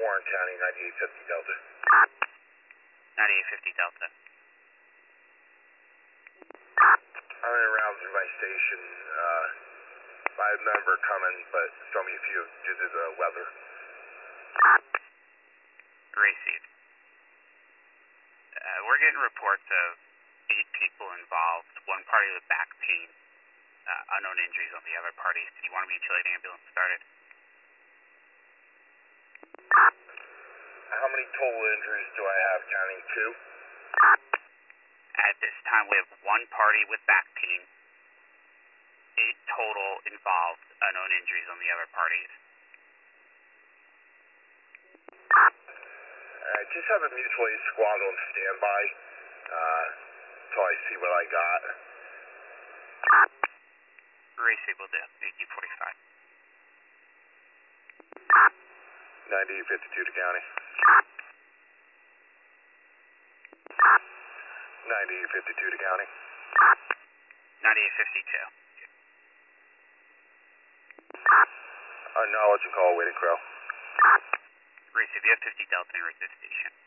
Warren County, 9850 Delta. 9850 Delta. I'm in around through my station. I remember coming, but saw me a few due to the weather. Received. We're getting reports of 8 people involved, one party with back pain, unknown injuries on the other parties. Do you want a mutual aid ambulance started? How many total injuries do I have, counting 2? At this time, we have one party with back pain, 8 total involved, unknown injuries on the other parties. Just have a mutual aid squad on standby until I see what I got. Receive will do. 1845. 9852 to county. 9852 to county. 9852. Acknowledge and call waiting crow. Receive, you have 50 Delta near this station.